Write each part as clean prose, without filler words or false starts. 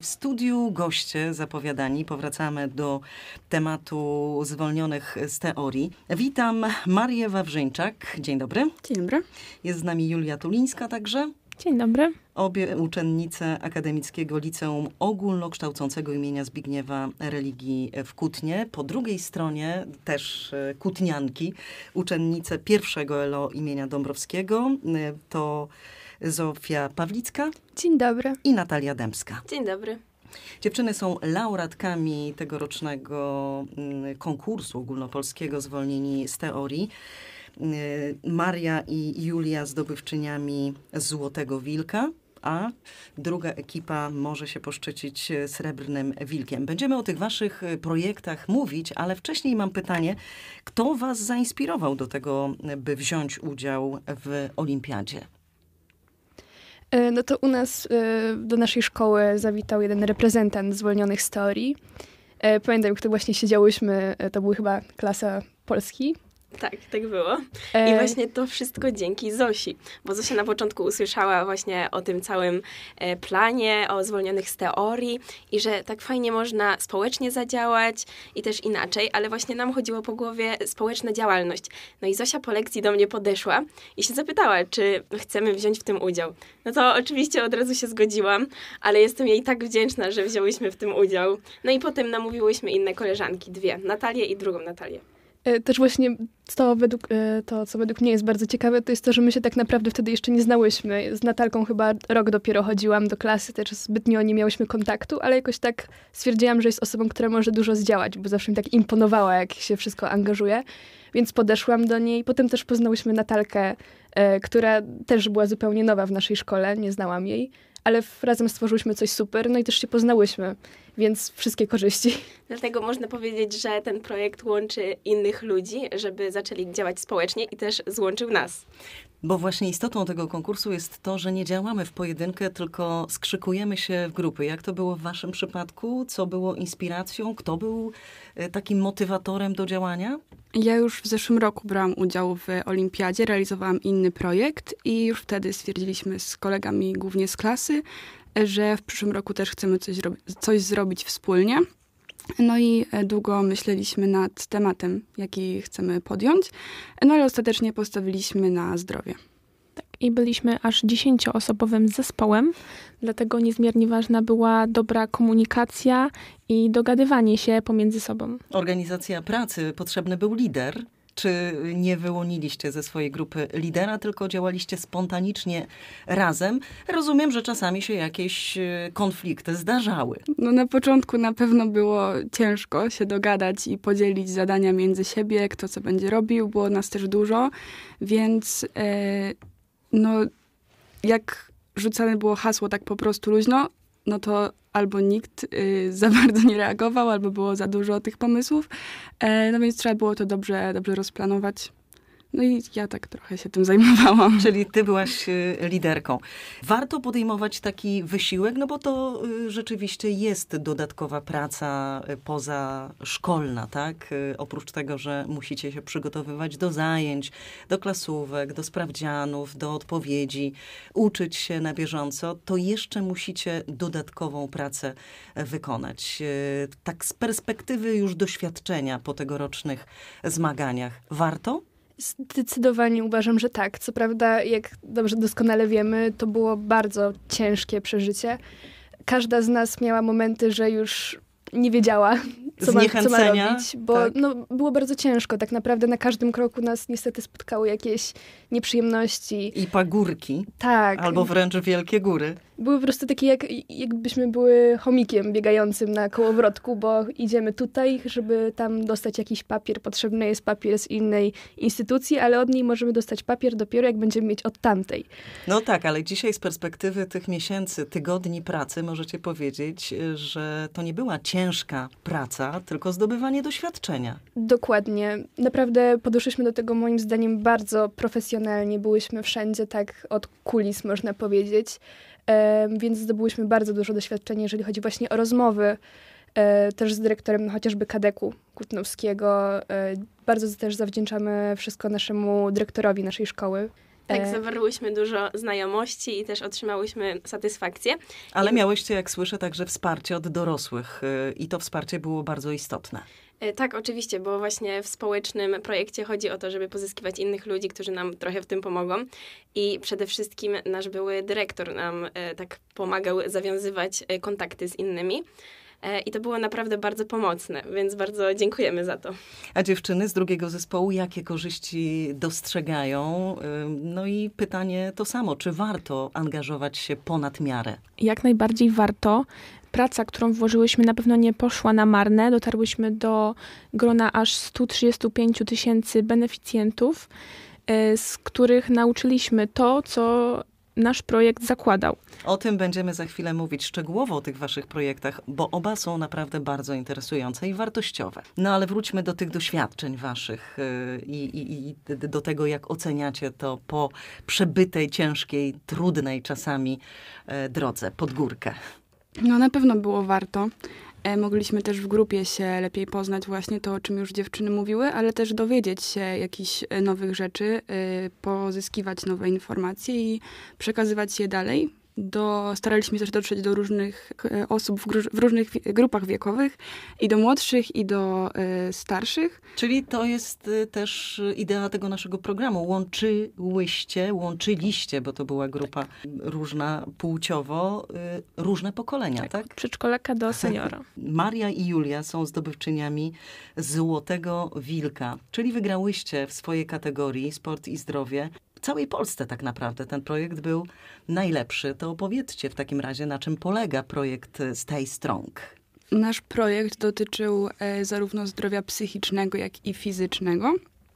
W studiu goście zapowiadani. Powracamy do tematu zwolnionych z teorii. Witam Marię Wawrzyńczak. Dzień dobry. Dzień dobry. Jest z nami Julia Tulińska także. Dzień dobry. Obie uczennice Akademickiego Liceum Ogólnokształcącego imienia Zbigniewa Religii w Kutnie. Po drugiej stronie też kutnianki, uczennice pierwszego LO imienia Dąbrowskiego. To Zofia Pawlicka. Dzień dobry. I Natalia Dębska. Dzień dobry. Dziewczyny są laureatkami tegorocznego konkursu ogólnopolskiego Zwolnieni z teorii. Maria i Julia zdobywczyniami Złotego Wilka, a druga ekipa może się poszczycić Srebrnym Wilkiem. Będziemy o tych waszych projektach mówić, ale wcześniej mam pytanie, kto was zainspirował do tego, by wziąć udział w olimpiadzie? No to u nas do naszej szkoły zawitał jeden reprezentant zwolnionych z teorii. Pamiętam, gdy właśnie siedziałyśmy, to była chyba klasa Polski. Tak, tak było. I właśnie to wszystko dzięki Zosi, bo Zosia na początku usłyszała właśnie o tym całym planie, o zwolnionych z teorii i że tak fajnie można społecznie zadziałać i też inaczej, ale właśnie nam chodziło po głowie społeczna działalność. No i Zosia po lekcji do mnie podeszła i się zapytała, czy chcemy wziąć w tym udział. No to oczywiście od razu się zgodziłam, ale jestem jej tak wdzięczna, że wzięłyśmy w tym udział. No i potem namówiłyśmy inne koleżanki, dwie, Natalię i drugą Natalię. Też właśnie to, co według mnie jest bardzo ciekawe, to jest to, że my się tak naprawdę wtedy jeszcze nie znałyśmy. Z Natalką chyba rok dopiero chodziłam do klasy, też zbytnio nie miałyśmy kontaktu, ale jakoś tak stwierdziłam, że jest osobą, która może dużo zdziałać, bo zawsze mi tak imponowała, jak się wszystko angażuje. Więc podeszłam do niej. Potem też poznałyśmy Natalkę, która też była zupełnie nowa w naszej szkole, nie znałam jej. Ale razem stworzyłyśmy coś super, no i też się poznałyśmy, więc wszystkie korzyści. Dlatego można powiedzieć, że ten projekt łączy innych ludzi, żeby zaczęli działać społecznie i też złączył nas. Bo właśnie istotą tego konkursu jest to, że nie działamy w pojedynkę, tylko skrzykujemy się w grupy. Jak to było w waszym przypadku? Co było inspiracją? Kto był takim motywatorem do działania? Ja już w zeszłym roku brałam udział w olimpiadzie, realizowałam inny projekt i już wtedy stwierdziliśmy z kolegami, głównie z klasy, że w przyszłym roku też chcemy coś zrobić wspólnie. No i długo myśleliśmy nad tematem, jaki chcemy podjąć, no ale ostatecznie postawiliśmy na zdrowie. Tak, i byliśmy aż 10-osobowym zespołem, dlatego niezmiernie ważna była dobra komunikacja i dogadywanie się pomiędzy sobą. Organizacja pracy, potrzebny był lider. Czy nie wyłoniliście ze swojej grupy lidera, tylko działaliście spontanicznie razem? Rozumiem, że czasami się jakieś konflikty zdarzały. No na początku na pewno było ciężko się dogadać i podzielić zadania między siebie, kto co będzie robił, było nas też dużo, więc jak rzucane było hasło tak po prostu luźno, no to albo nikt za bardzo nie reagował, albo było za dużo tych pomysłów. No więc trzeba było to dobrze rozplanować. No i ja tak trochę się tym zajmowałam. Czyli ty byłaś liderką. Warto podejmować taki wysiłek, no bo to rzeczywiście jest dodatkowa praca pozaszkolna, tak? Oprócz tego, że musicie się przygotowywać do zajęć, do klasówek, do sprawdzianów, do odpowiedzi, uczyć się na bieżąco, to jeszcze musicie dodatkową pracę wykonać. Tak z perspektywy już doświadczenia po tegorocznych zmaganiach. Warto? Zdecydowanie uważam, że tak. Co prawda, jak dobrze doskonale wiemy, to było bardzo ciężkie przeżycie. Każda z nas miała momenty, że już nie wiedziała, co ma robić, bo tak. Było bardzo ciężko. Tak naprawdę na każdym kroku nas niestety spotkały jakieś nieprzyjemności. I pagórki. Tak. Albo wręcz wielkie góry. Były po prostu takie, jakbyśmy były chomikiem biegającym na kołowrotku, bo idziemy tutaj, żeby tam dostać jakiś papier. Potrzebny jest papier z innej instytucji, ale od niej możemy dostać papier dopiero, jak będziemy mieć od tamtej. No tak, ale dzisiaj z perspektywy tych miesięcy, tygodni pracy możecie powiedzieć, że to nie była ciężka praca, tylko zdobywanie doświadczenia. Dokładnie. Naprawdę podeszliśmy do tego moim zdaniem bardzo profesjonalnie. Byłyśmy wszędzie tak od kulis, można powiedzieć. Więc zdobyłyśmy bardzo dużo doświadczenia, jeżeli chodzi właśnie o rozmowy, też z dyrektorem chociażby Kadeku Kutnowskiego. Bardzo też zawdzięczamy wszystko naszemu dyrektorowi naszej szkoły. Tak, zawarłyśmy dużo znajomości i też otrzymałyśmy satysfakcję. Ale miałyście, jak słyszę, także wsparcie od dorosłych i to wsparcie było bardzo istotne. Tak, oczywiście, bo właśnie w społecznym projekcie chodzi o to, żeby pozyskiwać innych ludzi, którzy nam trochę w tym pomogą. I przede wszystkim nasz były dyrektor nam tak pomagał zawiązywać kontakty z innymi. I to było naprawdę bardzo pomocne, więc bardzo dziękujemy za to. A dziewczyny z drugiego zespołu jakie korzyści dostrzegają? No i pytanie to samo, czy warto angażować się ponad miarę? Jak najbardziej warto. Praca, którą włożyłyśmy, na pewno nie poszła na marne. Dotarłyśmy do grona aż 135 000 beneficjentów, z których nauczyliśmy to, co nasz projekt zakładał. O tym będziemy za chwilę mówić szczegółowo, o tych waszych projektach, bo oba są naprawdę bardzo interesujące i wartościowe. No ale wróćmy do tych doświadczeń waszych i do tego, jak oceniacie to po przebytej, ciężkiej, trudnej czasami drodze pod górkę. No na pewno było warto. Mogliśmy też w grupie się lepiej poznać właśnie to, o czym już dziewczyny mówiły, ale też dowiedzieć się jakichś nowych rzeczy, pozyskiwać nowe informacje i przekazywać je dalej. Staraliśmy się też dotrzeć do różnych osób w różnych grupach wiekowych, i do młodszych, i do starszych. Czyli to jest też idea tego naszego programu. Łączyliście, bo to była grupa różna płciowo, różne pokolenia, tak? Od przedszkolaka do seniora. Maria i Julia są zdobywczyniami Złotego Wilka, czyli wygrałyście w swojej kategorii Sport i Zdrowie. W całej Polsce tak naprawdę ten projekt był najlepszy. To opowiedzcie w takim razie, na czym polega projekt Stay Strong. Nasz projekt dotyczył zarówno zdrowia psychicznego, jak i fizycznego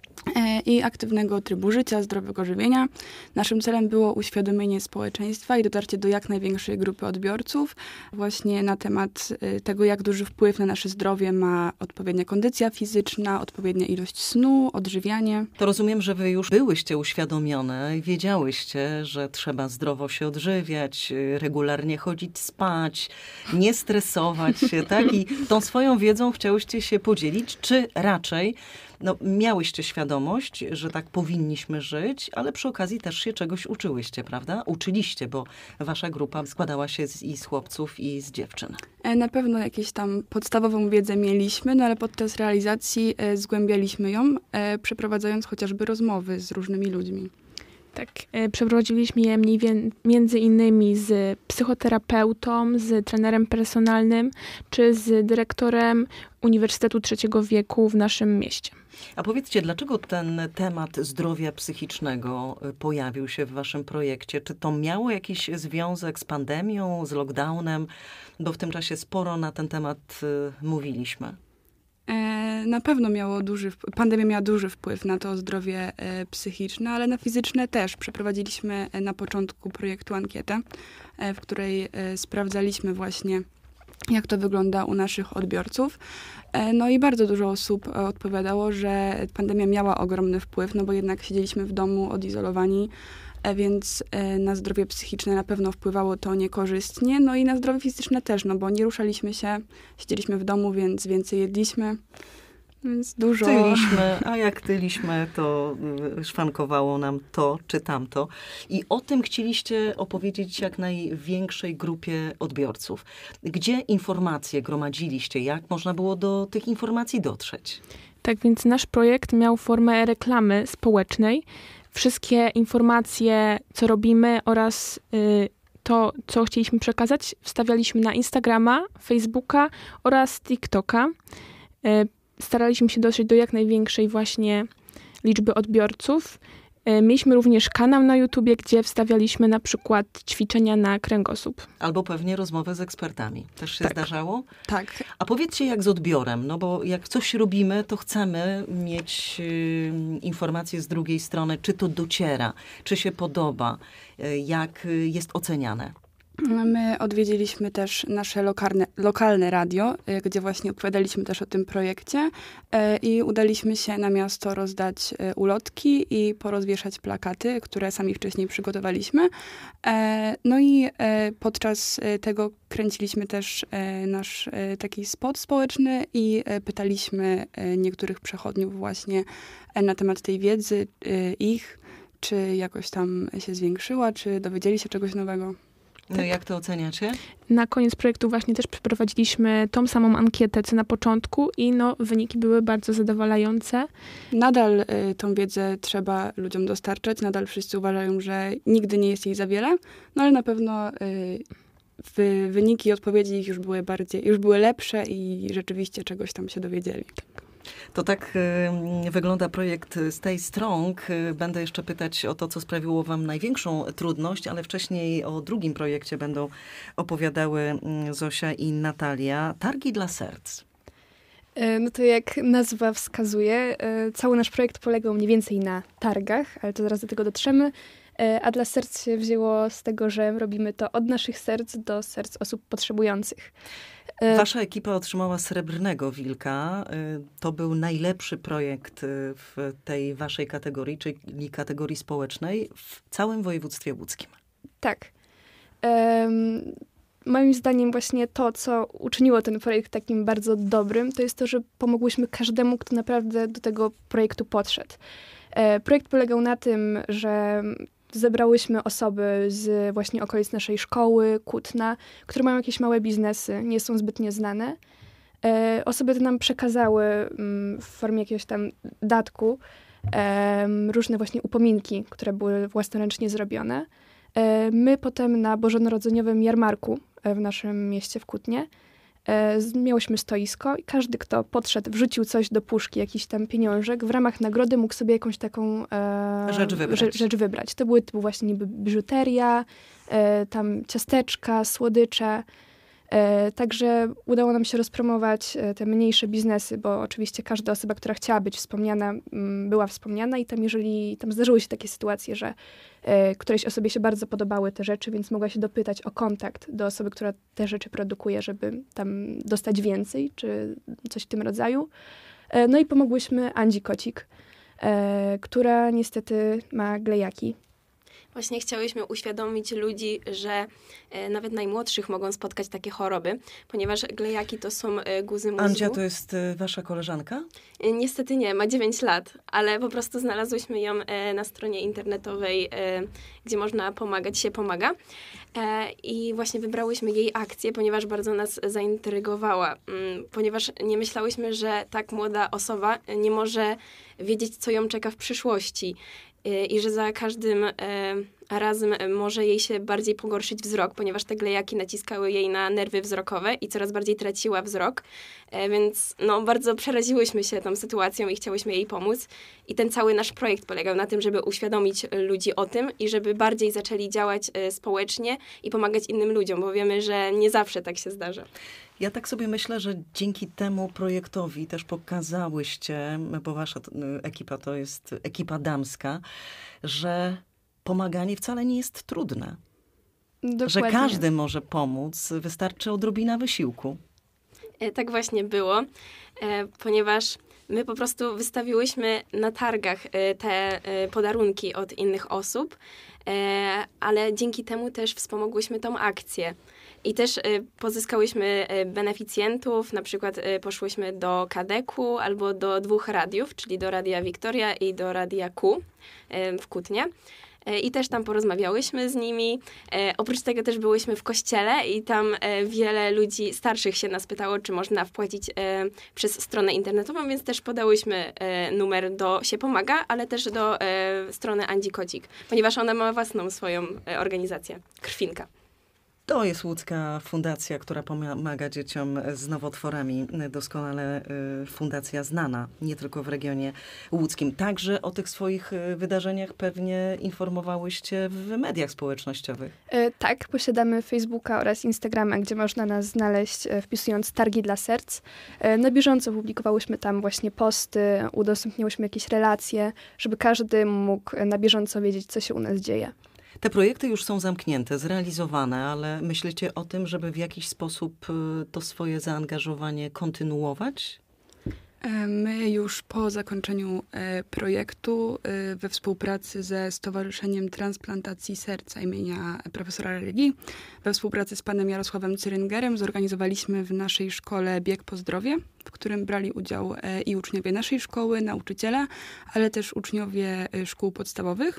i aktywnego trybu życia, zdrowego żywienia. Naszym celem było uświadomienie społeczeństwa i dotarcie do jak największej grupy odbiorców właśnie na temat tego, jak duży wpływ na nasze zdrowie ma odpowiednia kondycja fizyczna, odpowiednia ilość snu, odżywianie. To rozumiem, że wy już byłyście uświadomione i wiedziałyście, że trzeba zdrowo się odżywiać, regularnie chodzić spać, nie stresować się, tak? I tą swoją wiedzą chciałyście się podzielić, czy raczej miałyście świadomość, że tak powinniśmy żyć, ale przy okazji też się czegoś uczyłyście, prawda? Uczyliście, bo wasza grupa składała się i z chłopców, i z dziewczyn. Na pewno jakieś tam podstawową wiedzę mieliśmy, no ale podczas realizacji zgłębialiśmy ją, przeprowadzając chociażby rozmowy z różnymi ludźmi. Tak, przeprowadziliśmy je między innymi z psychoterapeutą, z trenerem personalnym, czy z dyrektorem Uniwersytetu Trzeciego Wieku w naszym mieście. A powiedzcie, dlaczego ten temat zdrowia psychicznego pojawił się w waszym projekcie? Czy to miało jakiś związek z pandemią, z lockdownem? Bo w tym czasie sporo na ten temat mówiliśmy. Na pewno pandemia miała duży wpływ na to zdrowie psychiczne, ale na fizyczne też. Przeprowadziliśmy na początku projektu ankietę, w której sprawdzaliśmy właśnie, jak to wygląda u naszych odbiorców. No i bardzo dużo osób odpowiadało, że pandemia miała ogromny wpływ, no bo jednak siedzieliśmy w domu odizolowani, więc na zdrowie psychiczne na pewno wpływało to niekorzystnie, no i na zdrowie fizyczne też, no bo nie ruszaliśmy się, siedzieliśmy w domu, więc więcej jedliśmy, więc dużo. Tyliśmy, a jak tyliśmy, to szwankowało nam to czy tamto. I o tym chcieliście opowiedzieć jak największej grupie odbiorców. Gdzie informacje gromadziliście? Jak można było do tych informacji dotrzeć? Tak więc nasz projekt miał formę reklamy społecznej. Wszystkie informacje, co robimy oraz to, co chcieliśmy przekazać, wstawialiśmy na Instagrama, Facebooka oraz TikToka. Staraliśmy się dotrzeć do jak największej właśnie liczby odbiorców. Mieliśmy również kanał na YouTubie, gdzie wstawialiśmy na przykład ćwiczenia na kręgosłup. Albo pewnie rozmowę z ekspertami. Też się zdarzało? Tak. A powiedzcie, jak z odbiorem? No bo jak coś robimy, to chcemy mieć informacje z drugiej strony, czy to dociera, czy się podoba, jak jest oceniane. My odwiedziliśmy też nasze lokalne radio, gdzie właśnie opowiadaliśmy też o tym projekcie i udaliśmy się na miasto rozdać ulotki i porozwieszać plakaty, które sami wcześniej przygotowaliśmy. No i podczas tego kręciliśmy też nasz taki spot społeczny i pytaliśmy niektórych przechodniów właśnie na temat tej wiedzy ich, czy jakoś tam się zwiększyła, czy dowiedzieli się czegoś nowego. No jak to oceniacie? Na koniec projektu właśnie też przeprowadziliśmy tą samą ankietę, co na początku i wyniki były bardzo zadowalające. Nadal tą wiedzę trzeba ludziom dostarczać, nadal wszyscy uważają, że nigdy nie jest jej za wiele, no ale na pewno wyniki i odpowiedzi ich już były lepsze i rzeczywiście czegoś tam się dowiedzieli. To tak wygląda projekt Stay Strong. Będę jeszcze pytać o to, co sprawiło wam największą trudność, ale wcześniej o drugim projekcie będą opowiadały Zosia i Natalia. Targi dla serc. No to jak nazwa wskazuje, cały nasz projekt polegał mniej więcej na targach, ale to zaraz do tego dotrzemy. A dla serc się wzięło z tego, że robimy to od naszych serc do serc osób potrzebujących. Wasza ekipa otrzymała Srebrnego Wilka. To był najlepszy projekt w tej waszej kategorii, czyli kategorii społecznej w całym województwie łódzkim. Tak. Moim zdaniem właśnie to, co uczyniło ten projekt takim bardzo dobrym, to jest to, że pomogłyśmy każdemu, kto naprawdę do tego projektu podszedł. Projekt polegał na tym, że zebrałyśmy osoby z właśnie okolic naszej szkoły, Kutna, które mają jakieś małe biznesy, nie są zbytnio znane. Osoby te nam przekazały w formie jakiegoś tam datku różne właśnie upominki, które były własnoręcznie zrobione. My potem na bożonarodzeniowym jarmarku w naszym mieście w Kutnie miałyśmy stoisko i każdy, kto podszedł, wrzucił coś do puszki, jakiś tam pieniążek, w ramach nagrody mógł sobie jakąś taką rzecz wybrać. To były typu właśnie niby biżuteria, tam ciasteczka, słodycze. Także udało nam się rozpromować te mniejsze biznesy, bo oczywiście każda osoba, która chciała być wspomniana, była wspomniana i tam jeżeli tam zdarzyły się takie sytuacje, że którejś osobie się bardzo podobały te rzeczy, więc mogła się dopytać o kontakt do osoby, która te rzeczy produkuje, żeby tam dostać więcej, czy coś w tym rodzaju. No i pomogłyśmy Andzi Kocik, która niestety ma glejaki. Właśnie chciałyśmy uświadomić ludzi, że nawet najmłodszych mogą spotkać takie choroby, ponieważ glejaki to są guzy mózgu. Andzia to jest wasza koleżanka? Niestety nie, ma 9 lat, ale po prostu znalazłyśmy ją na stronie internetowej, gdzie można pomagać, się pomaga. I właśnie wybrałyśmy jej akcję, ponieważ bardzo nas zaintrygowała, ponieważ nie myślałyśmy, że tak młoda osoba nie może wiedzieć, co ją czeka w przyszłości. I że za każdym razem może jej się bardziej pogorszyć wzrok, ponieważ te glejaki naciskały jej na nerwy wzrokowe i coraz bardziej traciła wzrok. Więc bardzo przeraziłyśmy się tą sytuacją i chciałyśmy jej pomóc. I ten cały nasz projekt polegał na tym, żeby uświadomić ludzi o tym i żeby bardziej zaczęli działać społecznie i pomagać innym ludziom, bo wiemy, że nie zawsze tak się zdarza. Ja tak sobie myślę, że dzięki temu projektowi też pokazałyście, bo wasza ekipa to jest ekipa damska, że pomaganie wcale nie jest trudne. Dokładnie. Że każdy może pomóc, wystarczy odrobina wysiłku. Tak właśnie było, ponieważ my po prostu wystawiłyśmy na targach te podarunki od innych osób, ale dzięki temu też wspomogłyśmy tą akcję. I też pozyskałyśmy beneficjentów, na przykład poszłyśmy do Kadeku albo do 2 radiów, czyli do Radia Wiktoria i do Radia Q w Kutnie. I też tam porozmawiałyśmy z nimi. Oprócz tego też byłyśmy w kościele i tam wiele ludzi starszych się nas pytało, czy można wpłacić przez stronę internetową, więc też podałyśmy numer do Się Pomaga, ale też do strony Andzi Kocik, ponieważ ona ma własną swoją organizację, Krwinka. To jest łódzka fundacja, która pomaga dzieciom z nowotworami. Doskonale fundacja znana, nie tylko w regionie łódzkim. Także o tych swoich wydarzeniach pewnie informowałyście w mediach społecznościowych. Tak, posiadamy Facebooka oraz Instagrama, gdzie można nas znaleźć wpisując Targi dla Serc. Na bieżąco publikowałyśmy tam właśnie posty, udostępniałyśmy jakieś relacje, żeby każdy mógł na bieżąco wiedzieć, co się u nas dzieje. Te projekty już są zamknięte, zrealizowane, ale myślicie o tym, żeby w jakiś sposób to swoje zaangażowanie kontynuować? My już po zakończeniu projektu we współpracy ze Stowarzyszeniem Transplantacji Serca imienia profesora religii, we współpracy z panem Jarosławem Cyryngerem zorganizowaliśmy w naszej szkole bieg po zdrowie, w którym brali udział i uczniowie naszej szkoły, nauczyciele, ale też uczniowie szkół podstawowych.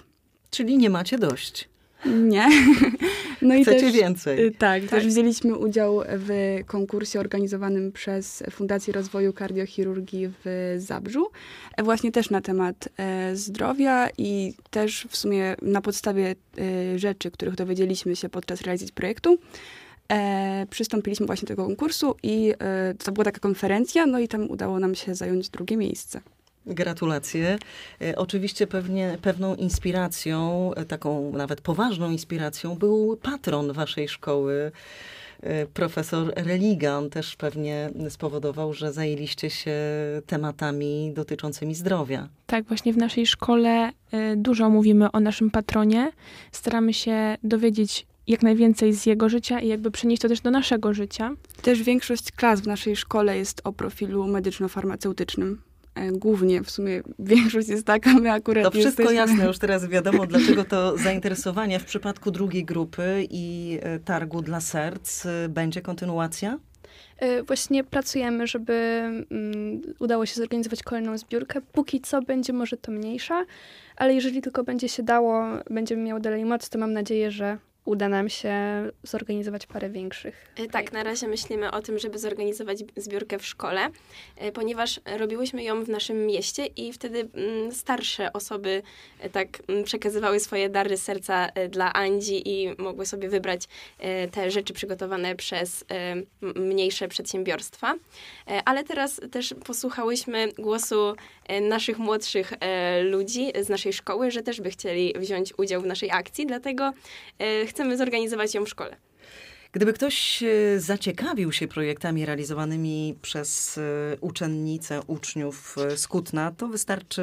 Czyli nie macie dość. Nie. No Chcecie i też, więcej. Tak, też wzięliśmy udział w konkursie organizowanym przez Fundację Rozwoju Kardiochirurgii w Zabrzu. Właśnie też na temat zdrowia i też w sumie na podstawie rzeczy, których dowiedzieliśmy się podczas realizacji projektu, przystąpiliśmy właśnie do tego konkursu i to była taka konferencja, no i tam udało nam się zająć 2. miejsce. Gratulacje. Oczywiście pewną inspiracją, taką nawet poważną inspiracją był patron waszej szkoły, profesor Religa. On też pewnie spowodował, że zajęliście się tematami dotyczącymi zdrowia. Tak, właśnie w naszej szkole dużo mówimy o naszym patronie. Staramy się dowiedzieć jak najwięcej z jego życia i jakby przenieść to też do naszego życia. Też większość klas w naszej szkole jest o profilu medyczno-farmaceutycznym. Głównie w sumie większość jest taka, my akurat to wszystko jesteśmy... jasne, już teraz wiadomo, dlaczego to zainteresowanie w przypadku 2. grupy i targu dla serc będzie kontynuacja? Właśnie pracujemy, żeby udało się zorganizować kolejną zbiórkę. Póki co będzie może to mniejsza, ale jeżeli tylko będzie się dało, będziemy miały dalej moc, to mam nadzieję, że uda nam się zorganizować parę większych. Tak, na razie myślimy o tym, żeby zorganizować zbiórkę w szkole, ponieważ robiłyśmy ją w naszym mieście i wtedy starsze osoby tak przekazywały swoje dary serca dla Andzi i mogły sobie wybrać te rzeczy przygotowane przez mniejsze przedsiębiorstwa. Ale teraz też posłuchałyśmy głosu naszych młodszych ludzi z naszej szkoły, że też by chcieli wziąć udział w naszej akcji, dlatego chcemy zorganizować ją w szkole. Gdyby ktoś zaciekawił się projektami realizowanymi przez uczennice, uczniów z Kutna, to wystarczy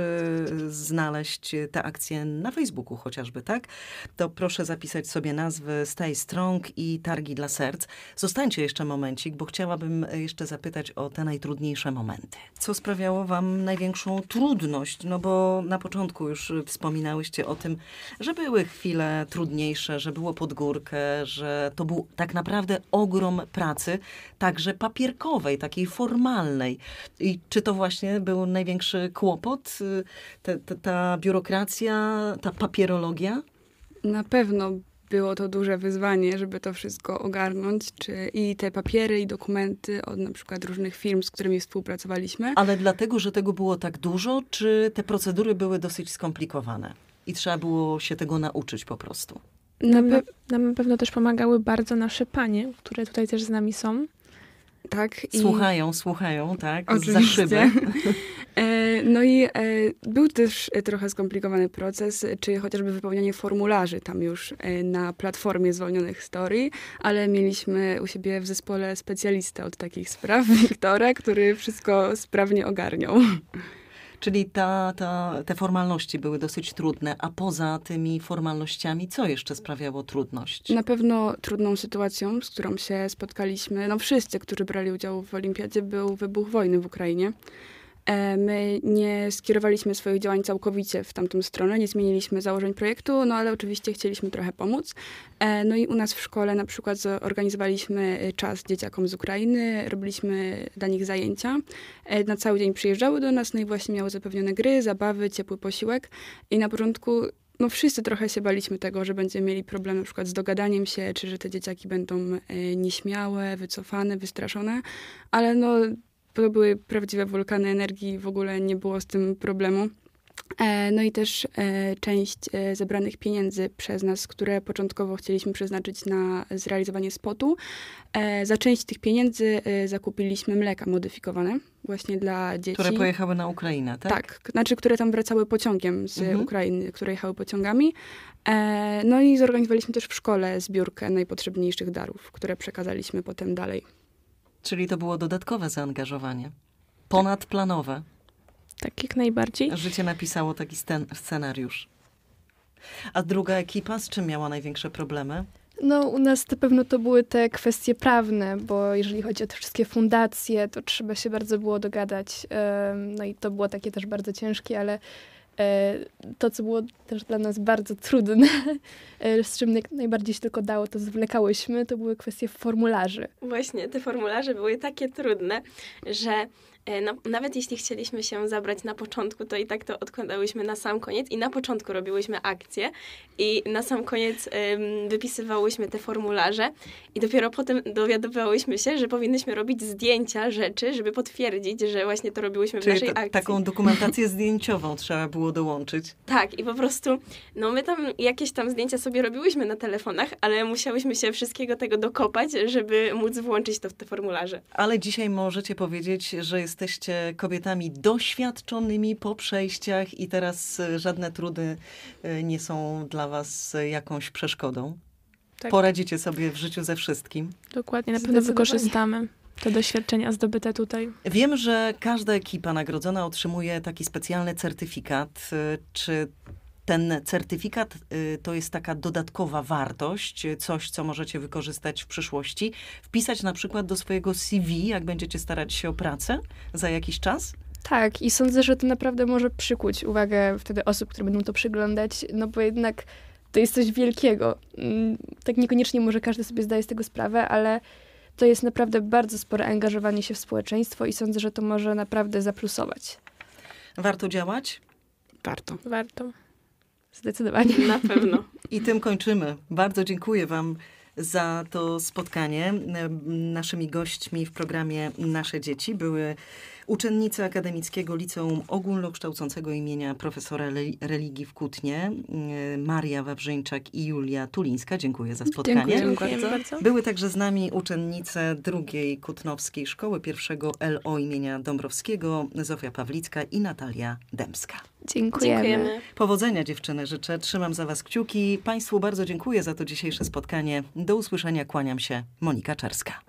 znaleźć tę akcję na Facebooku chociażby, tak? To proszę zapisać sobie nazwy Stay Strong i Targi dla Serc. Zostańcie jeszcze momencik, bo chciałabym jeszcze zapytać o te najtrudniejsze momenty. Co sprawiało wam największą trudność? No bo na początku już wspominałyście o tym, że były chwile trudniejsze, że było pod górkę, że to był tak naprawdę ogrom pracy, także papierkowej, takiej formalnej. I czy to właśnie był największy kłopot? Ta biurokracja, ta papierologia? Na pewno było to duże wyzwanie, żeby to wszystko ogarnąć, i te papiery, i dokumenty od na przykład różnych firm, z którymi współpracowaliśmy. Ale dlatego, że tego było tak dużo, czy te procedury były dosyć skomplikowane i trzeba było się tego nauczyć po prostu? Nam na pewno też pomagały bardzo nasze panie, które tutaj też z nami są. Tak. Słuchają, tak? Oczywiście. Za szyby. No i był też trochę skomplikowany proces, czy chociażby wypełnianie formularzy tam już na platformie zwolnionych story, ale mieliśmy u siebie w zespole specjalistę od takich spraw, Wiktora, który wszystko sprawnie ogarniał. Czyli te formalności były dosyć trudne, a poza tymi formalnościami, co jeszcze sprawiało trudność? Na pewno trudną sytuacją, z którą się spotkaliśmy, no wszyscy, którzy brali udział w olimpiadzie, był wybuch wojny w Ukrainie. My nie skierowaliśmy swoich działań całkowicie w tamtą stronę, nie zmieniliśmy założeń projektu, no ale oczywiście chcieliśmy trochę pomóc. No i u nas w szkole na przykład zorganizowaliśmy czas dzieciakom z Ukrainy, robiliśmy dla nich zajęcia. Na cały dzień przyjeżdżały do nas, no i właśnie miały zapewnione gry, zabawy, ciepły posiłek. I na początku no wszyscy trochę się baliśmy tego, że będziemy mieli problem na przykład z dogadaniem się, czy że te dzieciaki będą nieśmiałe, wycofane, wystraszone, ale no to były prawdziwe wulkany energii, w ogóle nie było z tym problemu. No i też część zebranych pieniędzy przez nas, które początkowo chcieliśmy przeznaczyć na zrealizowanie spotu. Za część tych pieniędzy zakupiliśmy mleka modyfikowane właśnie dla dzieci. Które pojechały na Ukrainę, tak? Tak, znaczy które tam wracały pociągiem z Ukrainy, które jechały pociągami. No i zorganizowaliśmy też w szkole zbiórkę najpotrzebniejszych darów, które przekazaliśmy potem dalej. Czyli to było dodatkowe zaangażowanie. Ponadplanowe. Tak, jak najbardziej. Życie napisało taki scenariusz. A druga ekipa z czym miała największe problemy? No, u nas na pewno to były te kwestie prawne, bo jeżeli chodzi o te wszystkie fundacje, to trzeba się bardzo było dogadać. No i to było takie też bardzo ciężkie, ale to, co było też dla nas bardzo trudne, z czym najbardziej się tylko dało, to zwlekałyśmy, to były kwestie formularzy. Właśnie, te formularze były takie trudne, że Nawet jeśli chcieliśmy się zabrać na początku, to i tak to odkładałyśmy na sam koniec i na początku robiłyśmy akcje i na sam koniec wypisywałyśmy te formularze i dopiero potem dowiadywałyśmy się, że powinnyśmy robić zdjęcia rzeczy, żeby potwierdzić, że właśnie to robiłyśmy w naszej akcji. Taką dokumentację zdjęciową trzeba było dołączyć. Tak, i po prostu, my tam jakieś tam zdjęcia sobie robiłyśmy na telefonach, ale musiałyśmy się wszystkiego tego dokopać, żeby móc włączyć to w te formularze. Ale dzisiaj możecie powiedzieć, że jesteście kobietami doświadczonymi po przejściach i teraz żadne trudy nie są dla was jakąś przeszkodą. Tak. Poradzicie sobie w życiu ze wszystkim. Dokładnie, na pewno wykorzystamy te doświadczenia zdobyte tutaj. Wiem, że każda ekipa nagrodzona otrzymuje taki specjalny certyfikat. Czy ten certyfikat to jest taka dodatkowa wartość, coś, co możecie wykorzystać w przyszłości? Wpisać na przykład do swojego CV, jak będziecie starać się o pracę za jakiś czas? Tak, i sądzę, że to naprawdę może przykuć uwagę wtedy osób, które będą to przeglądać, no bo jednak to jest coś wielkiego. Tak niekoniecznie może każdy sobie zdaje z tego sprawę, ale to jest naprawdę bardzo spore angażowanie się w społeczeństwo i sądzę, że to może naprawdę zaplusować. Warto działać? Warto. Zdecydowanie. Na pewno. I tym kończymy. Bardzo dziękuję wam za to spotkanie. Naszymi gośćmi w programie Nasze Dzieci były uczennice Akademickiego Liceum Ogólnokształcącego imienia profesora religii w Kutnie, Maria Wawrzyńczak i Julia Tulińska. Dziękuję za spotkanie. Dziękuję bardzo. Były także z nami uczennice drugiej Kutnowskiej Szkoły pierwszego LO imienia Dąbrowskiego, Zofia Pawlicka i Natalia Dębska. Dziękujemy. Powodzenia dziewczyny życzę. Trzymam za was kciuki. Państwu bardzo dziękuję za to dzisiejsze spotkanie. Do usłyszenia. Kłaniam się. Monika Czerska.